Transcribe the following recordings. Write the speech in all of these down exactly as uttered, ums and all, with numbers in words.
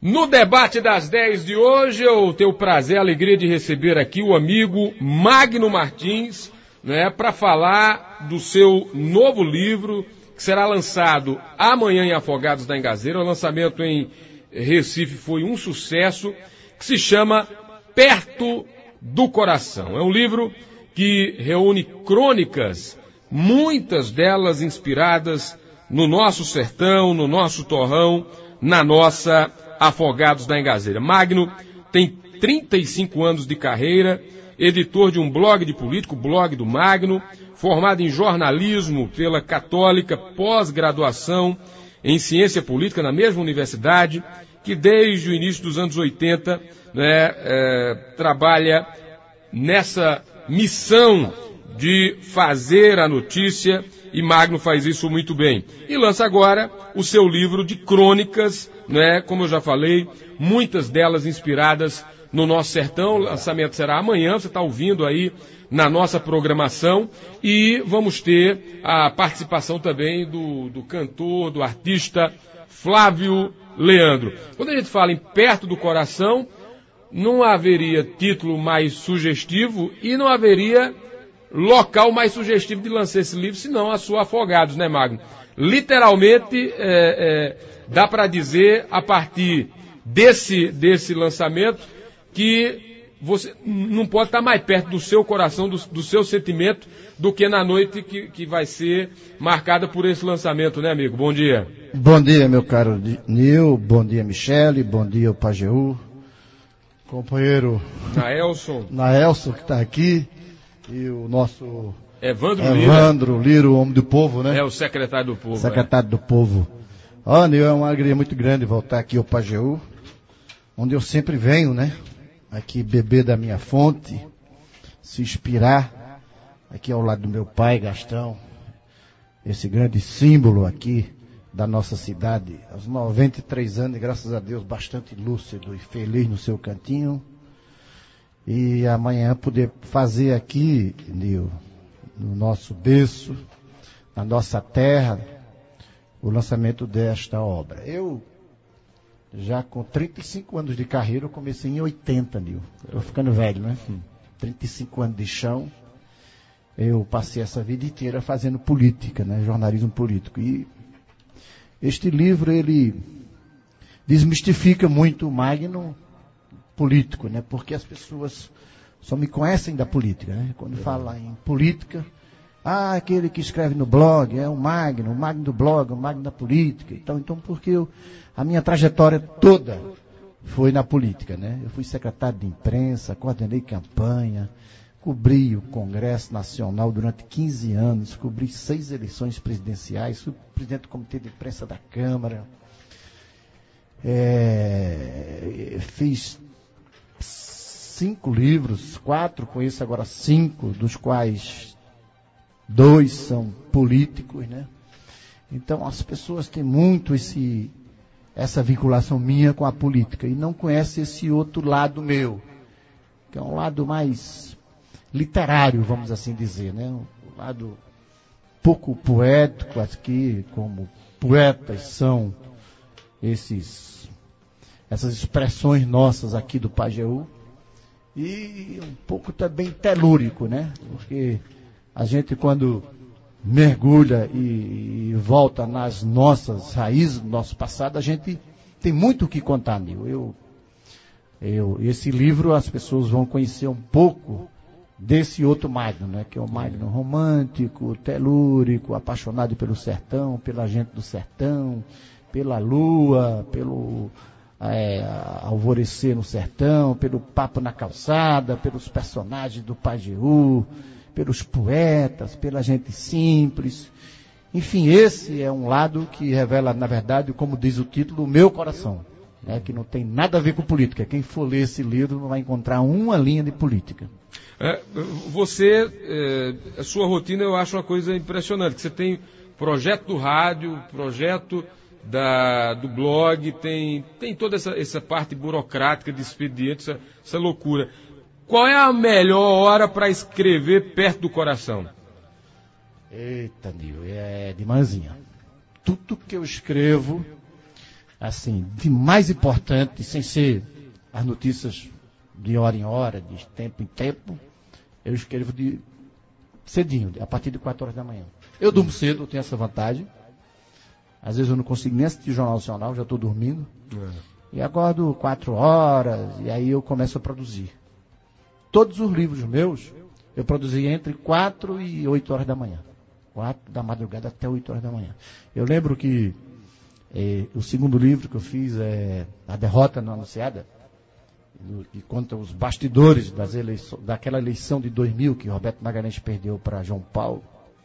No debate das dez de hoje, eu tenho o prazer e a alegria de receber aqui o amigo Magno Martins, né, para falar do seu novo livro, que será lançado amanhã em Afogados da Engazeira. O lançamento em Recife foi um sucesso, que se chama Perto do Coração. É um livro que reúne crônicas, muitas delas inspiradas no nosso sertão, no nosso torrão, na nossa Afogados da Engazeira. Magno tem trinta e cinco anos de carreira, editor de um blog de político, o Blog do Magno, formado em jornalismo pela Católica, pós-graduação em ciência política na mesma universidade, que desde o início dos anos oitenta né, é, trabalha nessa missão de fazer a notícia, e Magno faz isso muito bem. E lança agora o seu livro de crônicas, né, como eu já falei, muitas delas inspiradas no nosso sertão. O lançamento será amanhã, você está ouvindo aí na nossa programação, e vamos ter a participação também do, do cantor, do artista Flávio Leandro. Quando a gente fala em Perto do Coração, não haveria título mais sugestivo e não haveria local mais sugestivo de lançar esse livro, senão a sua Afogados, né, Magno? Literalmente, é, é, dá para dizer, a partir desse, desse lançamento, que você não pode estar mais perto do seu coração, do, do seu sentimento, do que na noite que, que vai ser marcada por esse lançamento, né, amigo? Bom dia. Bom dia, meu caro Nil, bom dia, Michele, bom dia, o Pajeú, companheiro Naelson, Naelson, que está aqui, e o nosso Evandro, Evandro Lira, Lira, o homem do povo, né? É o secretário do povo. Secretário é. do povo. Ó, Nil, é uma alegria muito grande voltar aqui ao Pajeú, onde eu sempre venho, né? Aqui beber da minha fonte, se inspirar, aqui ao lado do meu pai, Gastão, esse grande símbolo aqui da nossa cidade, aos noventa e três anos, e graças a Deus, bastante lúcido e feliz no seu cantinho. E amanhã poder fazer aqui, Nil, no nosso berço, na nossa terra, o lançamento desta obra. Eu, já com trinta e cinco anos de carreira, eu comecei em oitenta, Nil. Estou ficando velho, né? trinta e cinco anos de chão. Eu passei essa vida inteira fazendo política, né? Jornalismo político. E este livro, ele desmistifica muito o Magno político, né? Porque as pessoas só me conhecem da política, né? Quando fala em política, ah, aquele que escreve no blog, é o Magno, o Magno do blog, o Magno da política. Então, então porque eu, a minha trajetória toda foi na política, né? Eu fui secretário de imprensa, coordenei campanha, cobri o Congresso Nacional durante quinze anos, cobri seis eleições presidenciais, fui presidente do Comitê de Imprensa da Câmara, é, fiz cinco livros, quatro, conheço agora cinco, dos quais dois são políticos, né? Então as pessoas têm muito esse, essa vinculação minha com a política e não conhecem esse outro lado meu, que é um lado mais literário, vamos assim dizer, né? Um lado pouco poético, aqui, como poetas são esses, essas expressões nossas aqui do Pajeú. E um pouco também telúrico, né? Porque a gente, quando mergulha e, e volta nas nossas raízes, no nosso passado, a gente tem muito o que contar, Nil. Eu, eu, esse livro, as pessoas vão conhecer um pouco desse outro Magno, né? Que é o Magno romântico, telúrico, apaixonado pelo sertão, pela gente do sertão, pela lua, pelo É, alvorecer no sertão, pelo papo na calçada, pelos personagens do Pajeú, pelos poetas, pela gente simples. Enfim, esse é um lado que revela, na verdade, como diz o título, o meu coração, né, que não tem nada a ver com política. Quem for ler esse livro não vai encontrar uma linha de política. É, você, é, a sua rotina eu acho uma coisa impressionante, que você tem projeto do rádio, projeto Da, do blog, tem, tem toda essa, essa parte burocrática de expediente, essa, essa loucura. Qual é a melhor hora para escrever Perto do Coração? Eita, Nil, é de manhãzinha. Tudo que eu escrevo, assim, de mais importante, sem ser as notícias de hora em hora, de tempo em tempo, eu escrevo de cedinho, a partir de quatro horas da manhã. Eu durmo cedo, eu tenho essa vantagem. Às vezes eu não consigo nem assistir Jornal Nacional, já estou dormindo. É. E acordo quatro horas, e aí eu começo a produzir. Todos os livros meus, eu produzi entre quatro e oito horas da manhã. quatro da madrugada até oito horas da manhã. Eu lembro que eh, o segundo livro que eu fiz é A Derrota Não Anunciada, que conta os bastidores das eleições, daquela eleição de dois mil que Roberto Magalhães perdeu para João Paulo.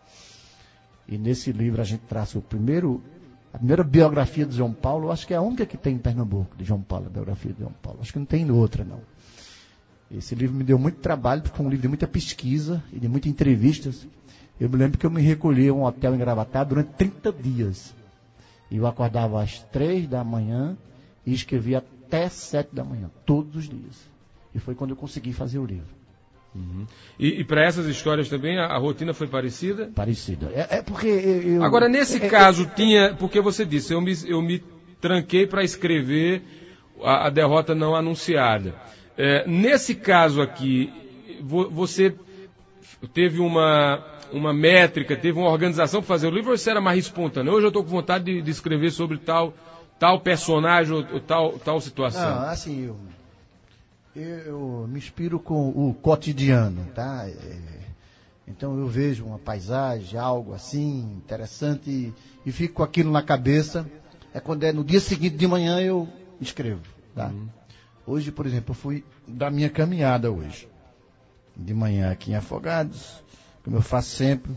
E nesse livro a gente traça o primeiro, a primeira biografia de João Paulo, acho que é a única que tem em Pernambuco, de João Paulo, a biografia de João Paulo. Acho que não tem outra, não. Esse livro me deu muito trabalho, porque foi um livro de muita pesquisa e de muitas entrevistas. Eu me lembro que eu me recolhi a um hotel em Gravatá durante trinta dias. E eu acordava às três da manhã e escrevia até sete da manhã, todos os dias. E foi quando eu consegui fazer o livro. Uhum. E, e para essas histórias também a, a rotina foi parecida? Parecida. É, é porque eu... Agora, nesse é, caso, é, tinha... Porque você disse, eu me, eu me tranquei para escrever a, a derrota não anunciada. É, nesse caso aqui, vo, você teve uma, uma métrica, teve uma organização para fazer o livro, ou você era mais espontâneo? Hoje eu estou com vontade de, de escrever sobre tal, tal personagem ou, ou tal, tal situação. Não, assim, eu... Eu me inspiro com o cotidiano, tá? É, então eu vejo uma paisagem, algo assim, interessante, e, e fico com aquilo na cabeça. É quando é no dia seguinte de manhã eu escrevo, tá? Uhum. Hoje, por exemplo, eu fui da minha caminhada hoje. De manhã aqui em Afogados, como eu faço sempre.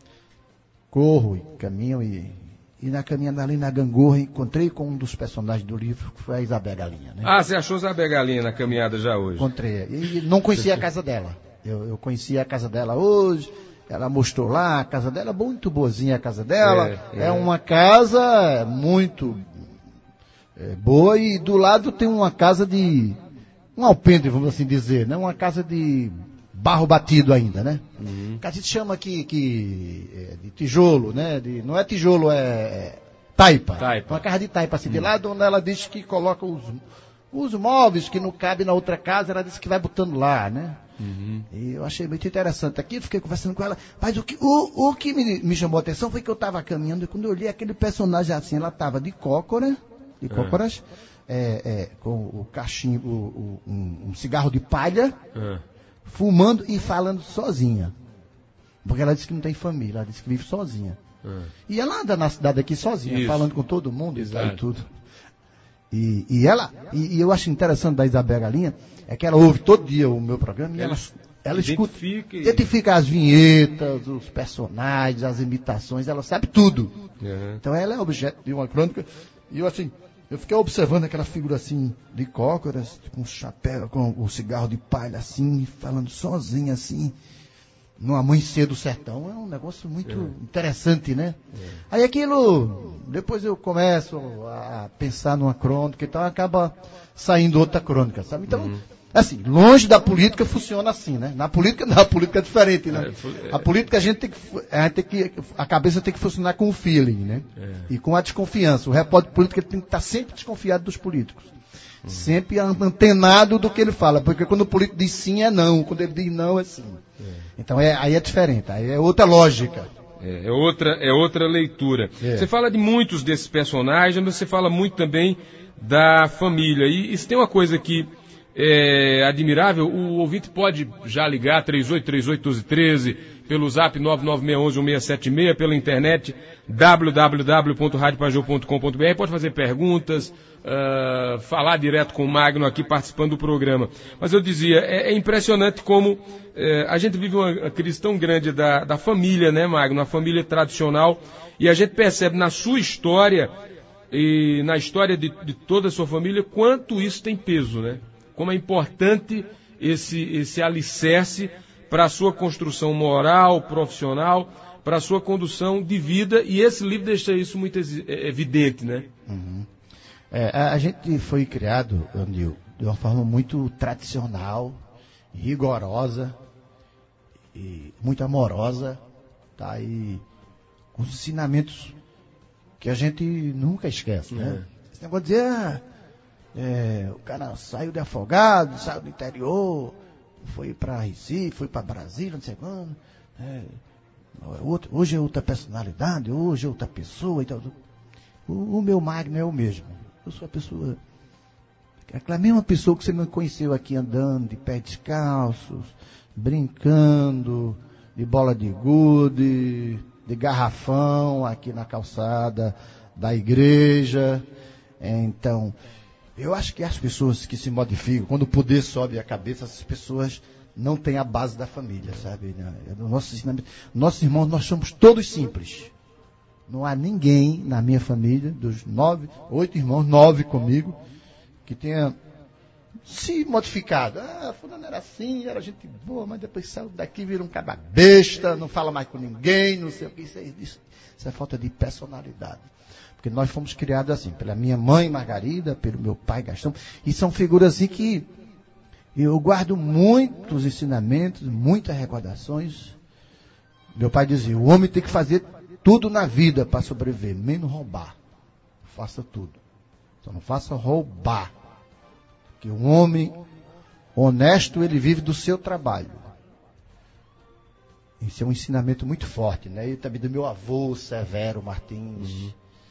Corro e caminho e... E na caminhada ali na Gangorra, encontrei com um dos personagens do livro, que foi a Isabel Galinha, né? Ah, você achou a Isabel Galinha na caminhada já hoje? Encontrei. E não conhecia a casa dela. Eu, eu conhecia a casa dela hoje. Ela mostrou lá a casa dela, muito boazinha a casa dela. É, é. é uma casa muito é, boa e do lado tem uma casa de... Um alpendre, vamos assim dizer, né? Uma casa de... barro batido ainda, né? Uhum. Que a gente chama aqui que, é, de tijolo, né? De, não é tijolo, é, é taipa. taipa. Uma casa de taipa, assim, uhum. De lá onde ela diz que coloca os, os móveis que não cabem na outra casa, ela disse que vai botando lá, né? Uhum. E eu achei muito interessante aqui, fiquei conversando com ela, mas o que, o, o que me, me chamou a atenção foi que eu estava caminhando e quando eu olhei aquele personagem assim, ela estava de cócora, de cócoras, é. É, é, com o cachimbo, o, o, um, um cigarro de palha, é. Fumando e falando sozinha. Porque ela disse que não tem família, ela disse que vive sozinha. Hum. E ela anda na cidade aqui sozinha, isso. Falando com todo mundo e tudo. E, e ela, e, e eu acho interessante da Isabel Galinha, é que ela ouve todo dia o meu programa e ela, ela, ela escuta, identifica, identifica as vinhetas, os personagens, as imitações, ela sabe tudo. Uhum. Então ela é objeto de uma crônica. E eu assim, eu fiquei observando aquela figura assim, de cócoras, com chapéu, com o cigarro de palha assim, falando sozinha assim, no amanhecer do sertão. É um negócio muito é. interessante, né? É. Aí aquilo, depois eu começo a pensar numa crônica, então acaba saindo outra crônica, sabe? Então, uhum. assim, longe da política funciona assim, né? Na política, na política é diferente, né? É, é. A política a gente tem que, a gente tem que, a cabeça tem que funcionar com o feeling, né? É. E com a desconfiança. O repórter político ele tem que estar sempre desconfiado dos políticos. Uhum. Sempre antenado do que ele fala, porque quando o político diz sim é não, quando ele diz não é sim. É. Então é, aí é diferente, aí é outra lógica. É, é outra, é outra leitura. É. Você fala de muitos desses personagens, mas você fala muito também da família. E isso tem uma coisa que é admirável, o ouvinte pode já ligar três oito três oito, um dois um três, pelo zap nove nove seis um um, um seis sete seis, pela internet w w w ponto rádio pajô ponto com ponto b r, pode fazer perguntas, uh, falar direto com o Magno aqui participando do programa. Mas eu dizia, é, é impressionante como é, a gente vive uma crise tão grande da, da família, né, Magno? A família tradicional, e a gente percebe na sua história e na história de, de toda a sua família quanto isso tem peso, né? Como é importante esse, esse alicerce para a sua construção moral, profissional, para a sua condução de vida, e esse livro deixa isso muito evidente, né? Uhum. É, a, a gente foi criado, Andil, de uma forma muito tradicional, rigorosa, e muito amorosa, tá? E com ensinamentos que a gente nunca esquece, né? negócio de dizer, ah, é, o cara saiu de Afogado, saiu do interior, foi para Recife, foi para Brasília, não sei quando. É, outro, hoje é outra personalidade, hoje é outra pessoa e tal. O, o meu Magno é o mesmo. Eu sou a pessoa, aquela mesma pessoa que você me conheceu aqui andando de pés descalços, brincando, de bola de gude, de garrafão aqui na calçada da igreja. Então, eu acho que as pessoas que se modificam, quando o poder sobe a cabeça, essas pessoas não têm a base da família, sabe? Nossos, nossos irmãos, nós somos todos simples. Não há ninguém na minha família, dos nove, oito irmãos, nove comigo, que tenha se modificado. Ah, fulano era assim, era gente boa, mas depois saiu daqui, vira um cabra besta, não fala mais com ninguém, não sei o que. Isso é, isso, isso é falta de personalidade. Porque nós fomos criados assim, pela minha mãe Margarida, pelo meu pai Gastão, e são figuras assim que eu guardo muitos ensinamentos, muitas recordações. Meu pai dizia, o homem tem que fazer tudo na vida para sobreviver, menos roubar. Faça tudo. Só não faça roubar. Porque um homem honesto, ele vive do seu trabalho. Isso é um ensinamento muito forte, né? E também do meu avô, Severo Martins, uhum.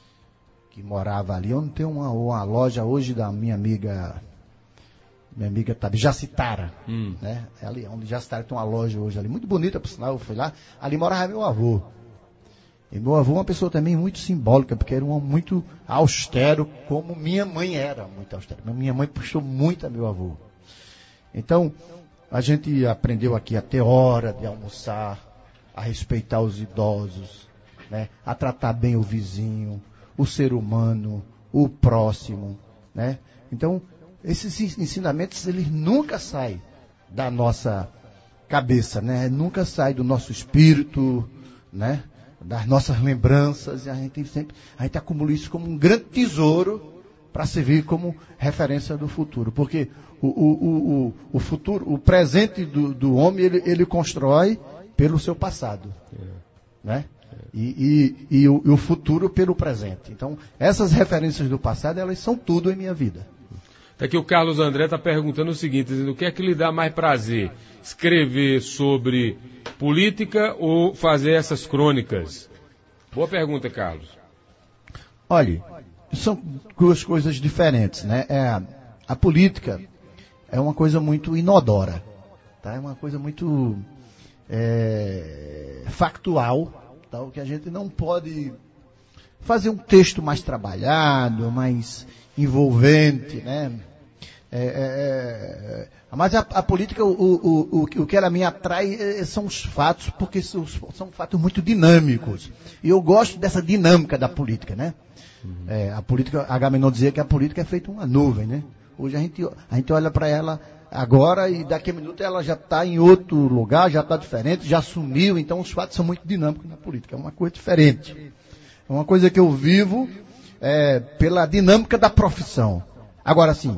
que morava ali. Eu não tenho uma, uma loja hoje da minha amiga, minha amiga Tabi, Jacitara, hum. né? Ali, onde Jacitara tem uma loja hoje ali, muito bonita, por sinal, eu fui lá. Ali morava meu avô. E meu avô é uma pessoa também muito simbólica, porque era um homem muito austero, como minha mãe era muito austera. Minha mãe puxou muito a meu avô. Então, a gente aprendeu aqui a ter hora de almoçar, a respeitar os idosos, né? A tratar bem o vizinho, o ser humano, o próximo, né? Então, esses ensinamentos, eles nunca saem da nossa cabeça, né? Nunca saem do nosso espírito, né? Das nossas lembranças, e a gente sempre, a gente acumula isso como um grande tesouro para servir como referência do futuro. Porque o, o, o, o futuro, o presente do, do homem, ele, ele constrói pelo seu passado. É. Né? É. E, e, e, o, e o futuro pelo presente. Então, essas referências do passado, elas são tudo em minha vida. Aqui o Carlos André está perguntando o seguinte, dizendo, o que é que lhe dá mais prazer? Escrever sobre política ou fazer essas crônicas? Boa pergunta, Carlos. Olha, são duas coisas diferentes, né? É, a política é uma coisa muito inodora, tá? É uma coisa muito é, factual, tá? O que a gente não pode fazer um texto mais trabalhado, mais envolvente, né? É, é, é, mas a, a política, o, o, o, o que ela me atrai é, são os fatos, porque são, são fatos muito dinâmicos. E eu gosto dessa dinâmica da política, né? Uhum. É, a política, Agamenon dizia que a política é feita uma nuvem, né? Hoje a gente, a gente olha para ela agora e daqui a minuto ela já está em outro lugar, já está diferente, já sumiu. Então os fatos são muito dinâmicos na política, é uma coisa diferente. É uma coisa que eu vivo é, pela dinâmica da profissão. Agora sim,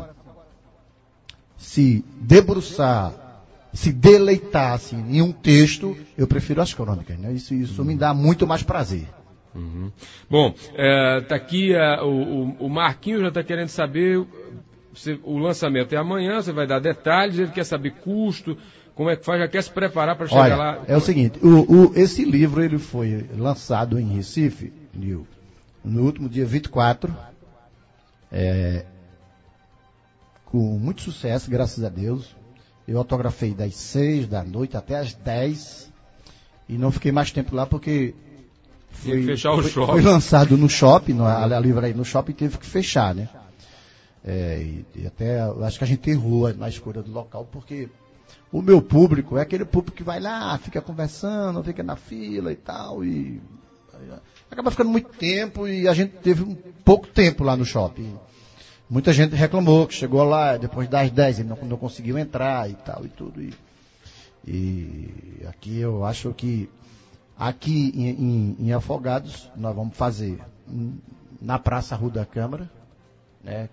se debruçar, se deleitar assim, em um texto, eu prefiro as crônicas, né? Isso, isso uhum. me dá muito mais prazer. Uhum. Bom, está é, aqui é, o, o Marquinhos já está querendo saber, você, o lançamento é amanhã, você vai dar detalhes, ele quer saber custo, como é que faz, já quer se preparar para chegar Olha, lá. É o seguinte, o, o, esse livro ele foi lançado em Recife, no, no último dia vinte e quatro, é, com muito sucesso, graças a Deus. Eu autografei das seis da noite até as dez e não fiquei mais tempo lá porque foi, fechar o foi, shopping. foi lançado no shopping, no, a livraria no shopping, teve que fechar, né? É, e, e até acho que a gente errou na escolha do local, porque o meu público é aquele público que vai lá, fica conversando, fica na fila e tal, e acaba ficando muito tempo e a gente teve um pouco tempo lá no shopping. Muita gente reclamou que chegou lá depois das dez e não, não conseguiu entrar e tal e tudo. E, e aqui eu acho que aqui em, em, em Afogados nós vamos fazer na Praça Rua da Câmara, né?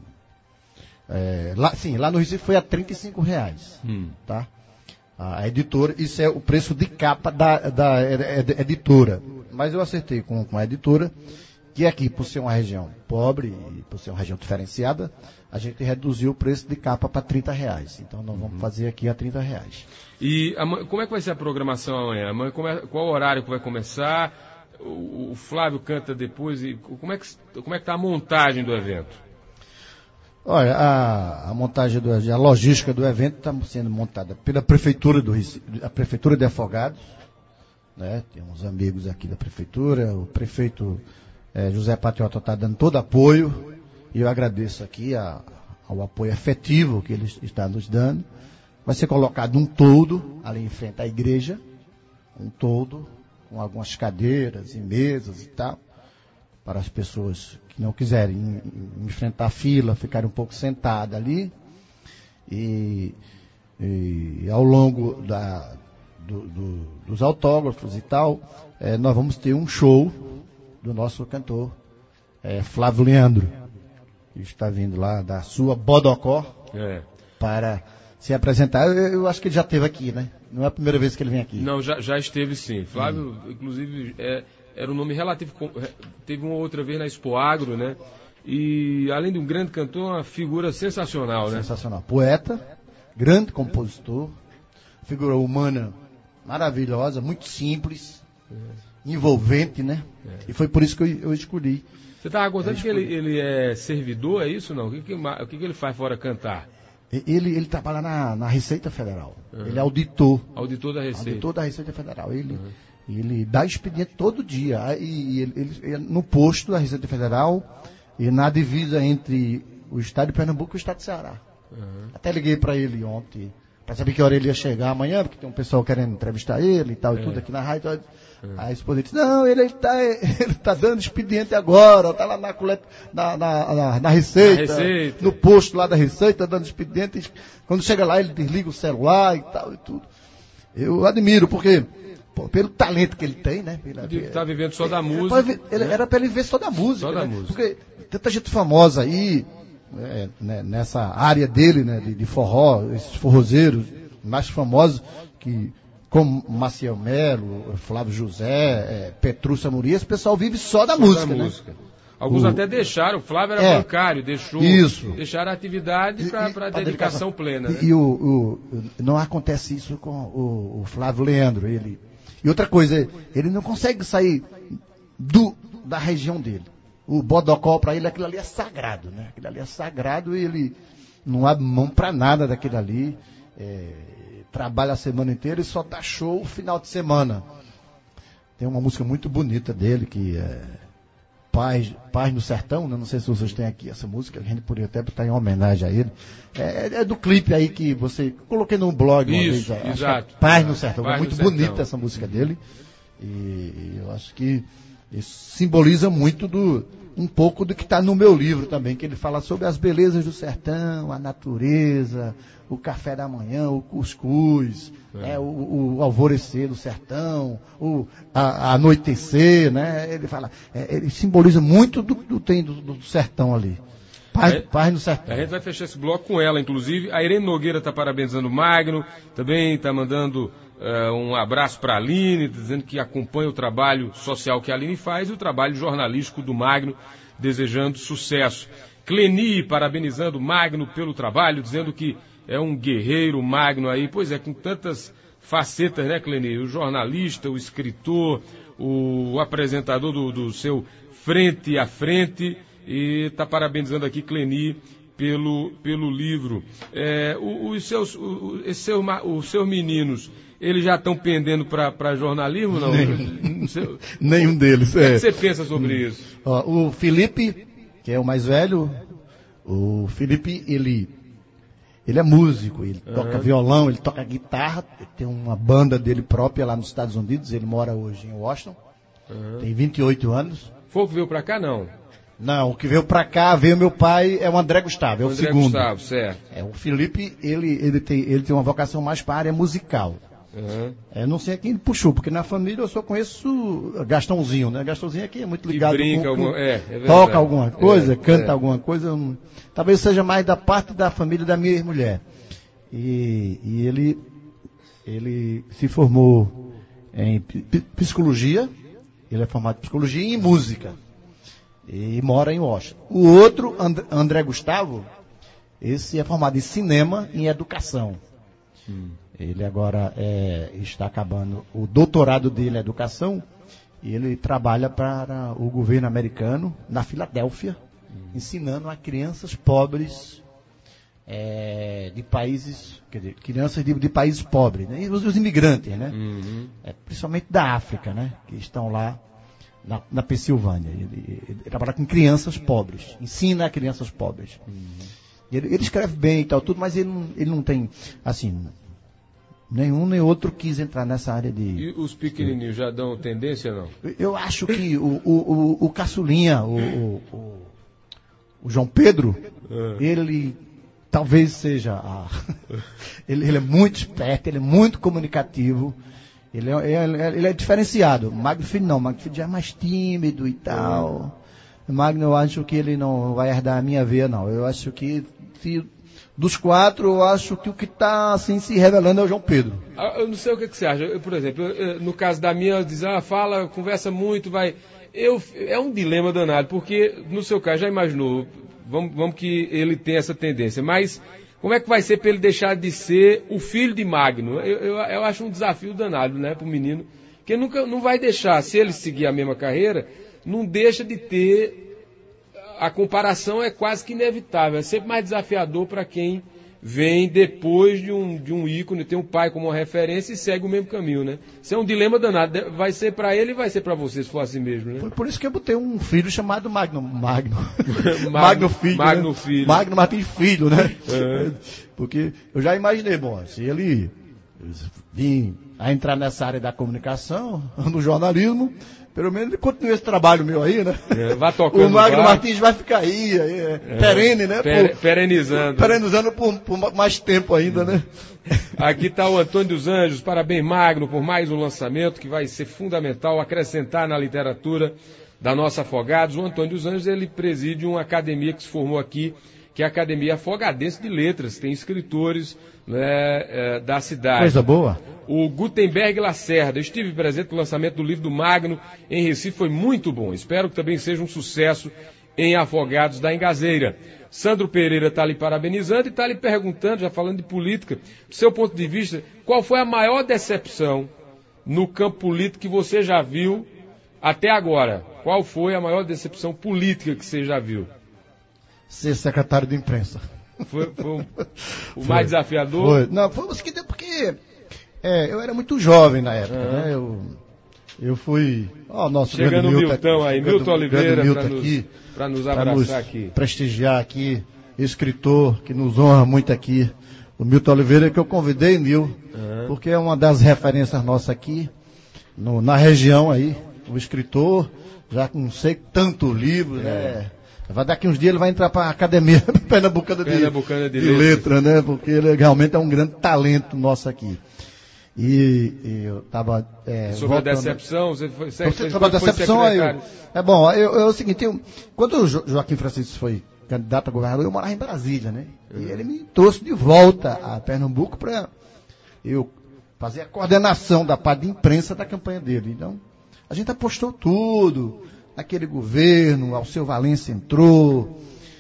É, lá, sim, lá no Recife foi a trinta e cinco reais, hum. tá? A editora, isso é o preço de capa da, da editora. Mas eu acertei com, com a editora que aqui, por ser uma região pobre e por ser uma região diferenciada, a gente reduziu o preço de capa para trinta reais. Então, nós vamos fazer aqui a trinta reais. E amanhã, como é que vai ser a programação amanhã? Amanhã come, qual horário que vai começar? O, o Flávio canta depois. E como é que como é que está a montagem do evento? Olha, a, a montagem, do, a logística do evento está sendo montada pela Prefeitura, do, a Prefeitura de Afogados, né? Tem uns amigos aqui da Prefeitura, o prefeito é, José Patriota está dando todo apoio, e eu agradeço aqui a, ao apoio efetivo que ele está nos dando. Vai ser colocado um toldo ali em frente à igreja, um toldo com algumas cadeiras e mesas e tal, para as pessoas que não quiserem enfrentar a fila, ficarem um pouco sentadas ali. E, e ao longo da, do, do, dos autógrafos e tal, é, nós vamos ter um show do nosso cantor, é, Flávio Leandro, que está vindo lá da sua Bodocó, é. para se apresentar. Eu, eu acho que ele já esteve aqui, né? Não é a primeira vez que ele vem aqui. Não, já, já esteve sim. Flávio, hum. inclusive, é, era um nome relativo, teve uma outra vez na Expo Agro, né? E além de um grande cantor, uma figura sensacional, né? Sensacional. Poeta, grande compositor, figura humana maravilhosa, muito simples, é. envolvente, né? É. E foi por isso que eu, eu escolhi. Você estava contando que ele, ele é servidor, é isso não? O que, que, o que, que ele faz fora cantar? Ele, ele trabalha na, na Receita Federal. Uhum. Ele é auditor. Auditor da Receita. Auditor da Receita Federal. Ele, uhum. ele dá expediente todo dia. E, e ele, ele, ele, no posto da Receita Federal, e na divisa entre o estado de Pernambuco e o estado de Ceará. Uhum. Até liguei para ele ontem, para saber que hora ele ia chegar amanhã, porque tem um pessoal querendo entrevistar ele e tal, é. e tudo aqui na rádio. Uhum. Aí a esposa disse, não, ele está ele tá dando expediente agora, está lá na, na, na, na, na Receita, na Receita, no posto lá da Receita, dando expediente. Quando chega lá, ele desliga o celular e tal e tudo. Eu admiro, porque, pô, pelo talento que ele tem, né? Pela, ele está vivendo só da ele, música. Ele, né? Era para ele viver só da música. Só da né? música. Porque tanta gente famosa aí, né, né, nessa área dele, né, de, de forró, esses forrozeiros mais famosos, que... como Maciel Melo, Flávio José, é, Petrúcia Muri, esse pessoal vive só da só música, da né? música. Alguns o... até deixaram, o Flávio era é, bancário, deixou, isso. deixaram a atividade para dedicação, dedicação plena. Né? E, e o, o, não acontece isso com o, o Flávio Leandro. Ele, e outra coisa, ele não consegue sair do, da região dele. O Bodocó para ele, aquilo ali é sagrado, né? Aquilo ali é sagrado e ele não abre mão para nada daquilo ali. É, trabalha a semana inteira e só dá show no final de semana. Tem uma música muito bonita dele, que é Paz, Paz no Sertão, né? Não sei se vocês têm aqui essa música, a gente poderia até botar em homenagem a ele. É, é do clipe aí que você... Coloquei no blog uma Isso, vez. exato. É Paz no Sertão, Paz é muito no bonita Sertão. essa música dele. E, e eu acho que isso simboliza muito do... um pouco do que está no meu livro também, que ele fala sobre as belezas do sertão, a natureza, o café da manhã, o cuscuz, é. né, o, o alvorecer do sertão, o a, a anoitecer, né? Ele fala, é, ele simboliza muito do que tem do, do sertão ali. Paz, é, paz no sertão. A gente vai fechar esse bloco com ela, inclusive. A Irene Nogueira está parabenizando o Magno, também está mandando uh, um abraço para a Aline, dizendo que acompanha o trabalho social que a Aline faz e o trabalho jornalístico do Magno, desejando sucesso. Cleni parabenizando o Magno pelo trabalho, dizendo que é um guerreiro Magno aí. Pois é, com tantas facetas, né, Cleni? O jornalista, o escritor, o apresentador do, do seu Frente a Frente. E está parabenizando aqui Cleni pelo, pelo livro. É, os, seus, o, os, seus, os seus meninos, eles já estão pendendo para jornalismo, não? Nenhum, seu... Nenhum deles. O que, é. é que você pensa sobre hum. isso? Ó, o Felipe, que é o mais velho, o Felipe, ele, ele é músico, ele uhum. toca violão, ele toca guitarra, ele tem uma banda dele própria lá nos Estados Unidos, ele mora hoje em Washington, uhum. tem vinte e oito anos. Foi o que veio para cá, não? Não, o que veio pra cá, veio meu pai, é o André Gustavo, é o, o André segundo. Gustavo, certo. É, o Felipe, ele, ele, tem, ele tem uma vocação mais para a área musical. Uhum. É, não sei quem puxou, porque na família eu só conheço Gastãozinho, né? Gastãozinho aqui é muito ligado. E brinca, com, alguma, é, é toca alguma coisa, é, canta é. alguma coisa. Um, talvez seja mais da parte da família da minha ex-mulher. E, e ele, ele se formou em psicologia, ele é formado em psicologia e em música. e mora em Washington. O outro, And, André Gustavo, esse é formado em cinema e em educação. Hum. Ele agora é, está acabando o doutorado dele em educação e ele trabalha para o governo americano na Filadélfia, hum. ensinando a crianças pobres é, de países, quer dizer, crianças de, de países pobres, né? E os, os imigrantes, né? Uhum. É, principalmente da África, né? Que estão lá na, na Pensilvânia. Ele, ele, ele trabalha com crianças pobres, ensina a crianças pobres. Uhum. Ele, ele escreve bem e tal, tudo, mas ele não, ele não tem, assim, nenhum nem outro quis entrar nessa área de... E os pequenininhos já dão tendência, não? Eu acho que o, o, o, o caçulinha, o, o, o, o João Pedro, ah. ele talvez seja... A, ele, ele é muito esperto, ele é muito comunicativo, ele é, ele é, ele é diferenciado. Magno Filho não, Magno Filho já é mais tímido e tal. Ah. Magno, eu acho que ele não vai herdar a minha veia, não. Eu acho que... Se, dos quatro, eu acho que o que está assim, se revelando é o João Pedro. Eu não sei o que, que você acha. Eu, por exemplo, eu, no caso da minha, diz, ah, fala, conversa muito, vai. Eu, é um dilema danado, porque no seu caso, já imaginou, vamos, vamos que ele tem essa tendência, mas como é que vai ser para ele deixar de ser o filho de Magno? Eu, eu, eu acho um desafio danado, né, para o menino, que nunca, não vai deixar, se ele seguir a mesma carreira, não deixa de ter. A comparação é quase que inevitável, é sempre mais desafiador para quem vem depois de um, de um ícone, tem um pai como uma referência e segue o mesmo caminho, né? Isso é um dilema danado, vai ser para ele e vai ser para você, se for assim mesmo, né? Foi por isso que eu botei um filho chamado Magno, Magno, Magno, Magno Filho, Magno né? Filho, Magno Martins Filho, né? É. Porque eu já imaginei, bom, se ele vir a entrar nessa área da comunicação, no jornalismo, pelo menos ele continua esse trabalho meu aí, né? É, vai tocando. O Magno Martins vai ficar aí, aí é, é, perene, né? Per, por, perenizando. Perenizando por, por mais tempo ainda, né? Aqui está o Antônio dos Anjos. Parabéns, Magno, por mais um lançamento que vai ser fundamental acrescentar na literatura da nossa Afogados. O Antônio dos Anjos, ele preside uma academia que se formou aqui, que é a Academia Afogadense de Letras. Tem escritores, né, é, da cidade. Coisa boa. O Gutenberg Lacerda, eu estive presente no lançamento do livro do Magno em Recife, foi muito bom. Espero que também seja um sucesso em Afogados da Engazeira. Sandro Pereira está lhe parabenizando e está lhe perguntando, já falando de política, do seu ponto de vista, qual foi a maior decepção no campo político que você já viu até agora? Qual foi a maior decepção política que você já viu? Ser secretário de imprensa. Foi, foi o, o mais desafiador? Foi. Não, foi o seguinte, porque é, eu era muito jovem na época, uhum. né? Eu, eu fui... Ó, nosso chegando o Milton, Milton aí, Milton Oliveira, para nos, pra nos abraçar nos aqui. Prestigiar aqui, escritor que nos honra muito aqui, o Milton Oliveira, que eu convidei, Nil, uhum. porque é uma das referências nossas aqui, no, na região aí, o escritor, já com não sei tanto livro, é. né? Vai daqui uns dias ele vai entrar para a academia pernambucana de, Pernambucana de, de letra, né? Porque ele realmente é um grande talento nosso aqui. E, e eu estava é, sobre voltando... a decepção, você foi, você você, sobre a decepção, eu, é bom. Eu, eu, é o seguinte, eu, quando o jo, Joaquim Francisco foi candidato a governador, eu morava em Brasília, né? Uhum. E ele me trouxe de volta a Pernambuco para eu fazer a coordenação da parte de imprensa da campanha dele. Então, a gente apostou tudo. Naquele governo, Alceu Valença entrou,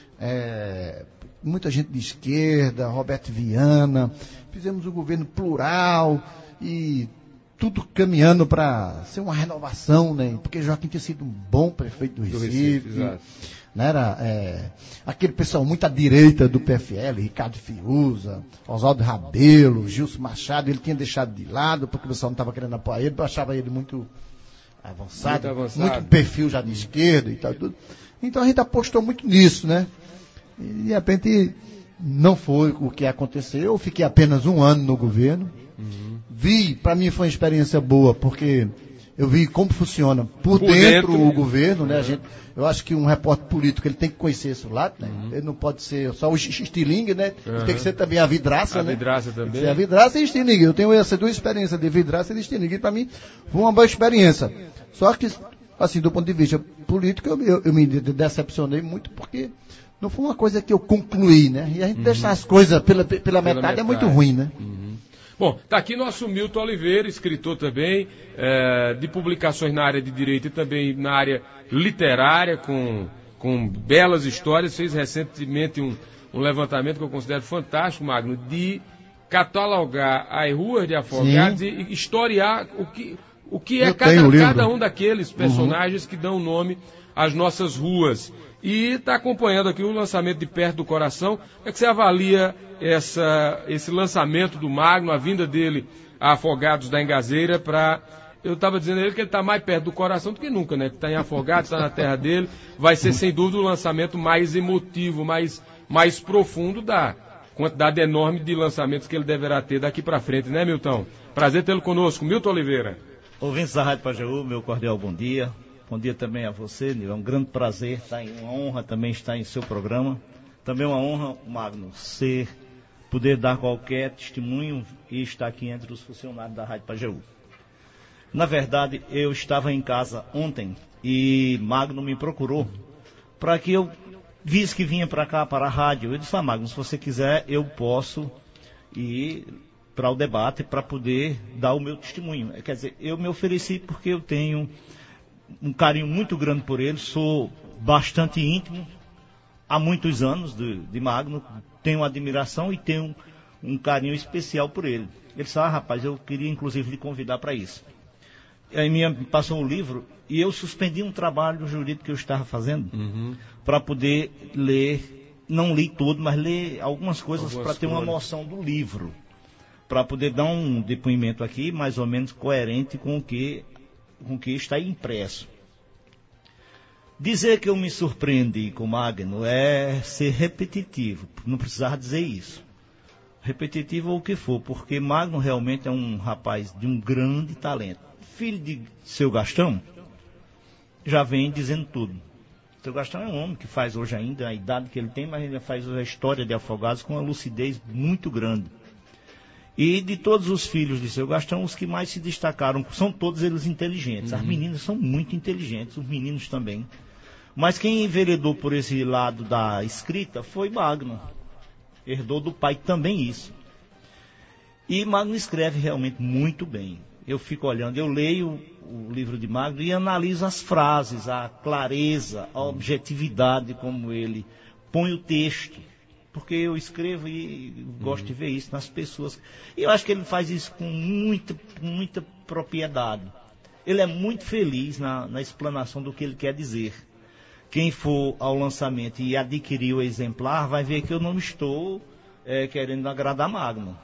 é, muita gente de esquerda, Roberto Viana, fizemos um governo plural e tudo caminhando para ser uma renovação, né? Porque Joaquim tinha sido um bom prefeito do Recife, do Recife exato. Né? Era, é, aquele pessoal muito à direita do P F L, Ricardo Fiuza, Oswaldo Rabelo, Gilson Machado, ele tinha deixado de lado porque o pessoal não estava querendo apoiar ele, eu achava ele muito... Avançado, muito avançado, muito perfil já de esquerda e tal, tudo. Então a gente apostou muito nisso, né? E de repente não foi o que aconteceu. Eu fiquei apenas um ano no governo. Uhum. Vi, para mim foi uma experiência boa, porque eu vi como funciona por, por dentro, dentro o governo, né? Uhum. A gente, eu acho que um repórter político ele tem que conhecer esse lado, né? Uhum. Ele não pode ser só o estilingue, né? Uhum. Ele tem que ser também a vidraça, a né? Vidraça também. Tem que ser a vidraça e estilingue. Eu tenho essa duas experiências de vidraça e de estilingue. Para mim foi uma boa experiência. Só que, assim, do ponto de vista político, eu, eu, eu me decepcionei muito porque não foi uma coisa que eu concluí, né? E a gente uhum. deixar as coisas pela, pela, pela metade, metade é muito ruim, né? Uhum. Bom, Bom, está aqui nosso Milton Oliveira, escritor também, é, de publicações na área de direito e também na área literária, com, com belas histórias. Fez recentemente um, um levantamento que eu considero fantástico, Magno, de catalogar as ruas de Afogados Sim. e historiar o que, o que é cada, cada um daqueles personagens uhum. que dão nome às nossas ruas. E está acompanhando aqui o lançamento de Perto do Coração. Como é que você avalia essa, esse lançamento do Magno, a vinda dele a Afogados da Engazeira para... Eu estava dizendo a ele que ele está mais perto do coração do que nunca, né? Que está em Afogados, está na terra dele. Vai ser, sem dúvida, o lançamento mais emotivo, mais, mais profundo da quantidade enorme de lançamentos que ele deverá ter daqui para frente, né, Milton? Prazer tê-lo conosco. Milton Oliveira. Ouvintes da Rádio Pajeú, meu cordial bom dia. Bom dia também a você, Nilo. É um grande prazer, tá, uma honra também estar em seu programa. Também uma honra, Magno, ser, poder dar qualquer testemunho e estar aqui entre os funcionários da Rádio Pajeú. Na verdade, eu estava em casa ontem e Magno me procurou para que eu visse que vinha para cá, para a rádio. Eu disse, ah, Magno, se você quiser, eu posso ir para o debate para poder dar o meu testemunho. Quer dizer, eu me ofereci porque eu tenho um carinho muito grande por ele, sou bastante íntimo há muitos anos de, de Magno, tenho admiração e tenho um, um carinho especial por ele. Ele disse, ah, rapaz, eu queria inclusive lhe convidar para isso. Aí me passou o livro e eu suspendi um trabalho jurídico que eu estava fazendo uhum. para poder ler, não li tudo, mas ler algumas coisas para ter uma noção do livro, para poder dar um depoimento aqui mais ou menos coerente com o que com que está impresso. Dizer que eu me surpreendi com Magno é ser repetitivo, não precisava dizer isso. Repetitivo ou o que for, porque Magno realmente é um rapaz de um grande talento. Filho de seu Gastão, já vem dizendo tudo. Seu Gastão é um homem que faz hoje ainda, a idade que ele tem, mas ele faz a história de Afogados com uma lucidez muito grande. E de todos os filhos de seu Gastão, os que mais se destacaram, são todos eles inteligentes. Uhum. As meninas são muito inteligentes, os meninos também. Mas quem enveredou por esse lado da escrita foi Magno. Herdou do pai também isso. E Magno escreve realmente muito bem. Eu fico olhando, eu leio o livro de Magno e analiso as frases, a clareza, a objetividade como ele põe o texto. Porque eu escrevo e gosto uhum. de ver isso nas pessoas. E eu acho que ele faz isso com muita, muita propriedade. Ele é muito feliz na, na explanação do que ele quer dizer. Quem for ao lançamento e adquirir o exemplar, vai ver que eu não estou é, querendo agradar Magno.